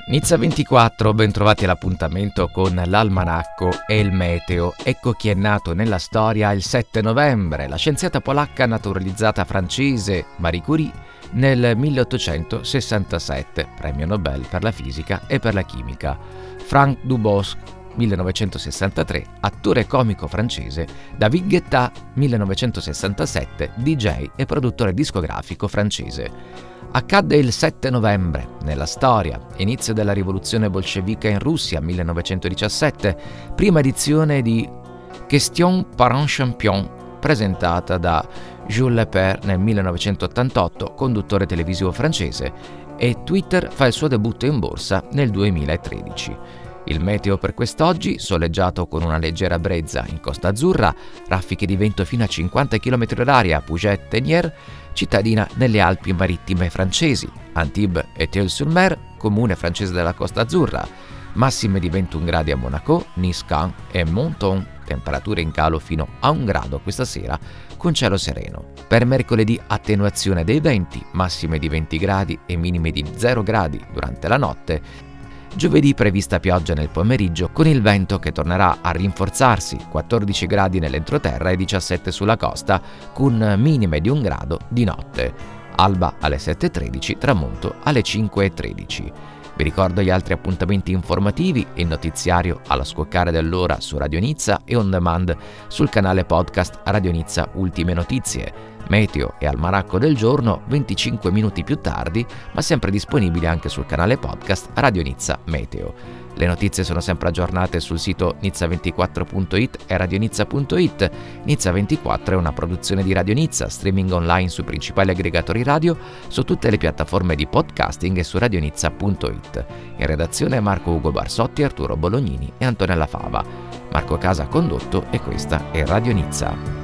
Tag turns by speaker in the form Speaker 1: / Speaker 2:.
Speaker 1: Nizza 24, bentrovati all'appuntamento con l'almanacco e il meteo. Ecco chi è nato nella storia il 7 novembre, la scienziata polacca naturalizzata francese Marie Curie nel 1867, premio Nobel per la fisica e per la chimica. Frank Dubosc, 1963, attore comico francese. David Guetta, 1967, DJ e produttore discografico francese. Accadde il 7 novembre, nella storia, inizio della rivoluzione bolscevica in Russia, 1917, prima edizione di Question par un champion, presentata da Jules Lepers nel 1988, conduttore televisivo francese, e Twitter fa il suo debutto in borsa nel 2013. Il meteo per quest'oggi, soleggiato con una leggera brezza in Costa Azzurra, raffiche di vento fino a 50 km/h a Puget-Théniers, cittadina nelle Alpi marittime francesi, Antibes et Tille-sur-Mer, comune francese della Costa Azzurra, massime di 21 gradi a Monaco, Nice, Cannes e Menton, temperature in calo fino a 1 grado questa sera, con cielo sereno. Per mercoledì attenuazione dei venti, massime di 20 gradi e minime di 0 gradi durante la notte. Giovedì prevista pioggia nel pomeriggio con il vento che tornerà a rinforzarsi, 14 gradi nell'entroterra e 17 sulla costa, con minime di 1 grado di notte. Alba alle 7.13, tramonto alle 5.13. Vi ricordo gli altri appuntamenti informativi, il notiziario allo scoccare dell'ora su Radio Nizza e on demand sul canale podcast Radio Nizza Ultime Notizie. Meteo e almanacco del giorno 25 minuti più tardi, ma sempre disponibili anche sul canale podcast Radio Nizza Meteo. Le notizie sono sempre aggiornate sul sito nizza24.it e radionizza.it. Nizza 24 è una produzione di Radio Nizza, streaming online sui principali aggregatori radio, su tutte le piattaforme di podcasting e su radionizza.it. In redazione Marco Ugo Barsotti, Arturo Bolognini e Antonella Fava. Marco Casa ha condotto e questa è Radio Nizza.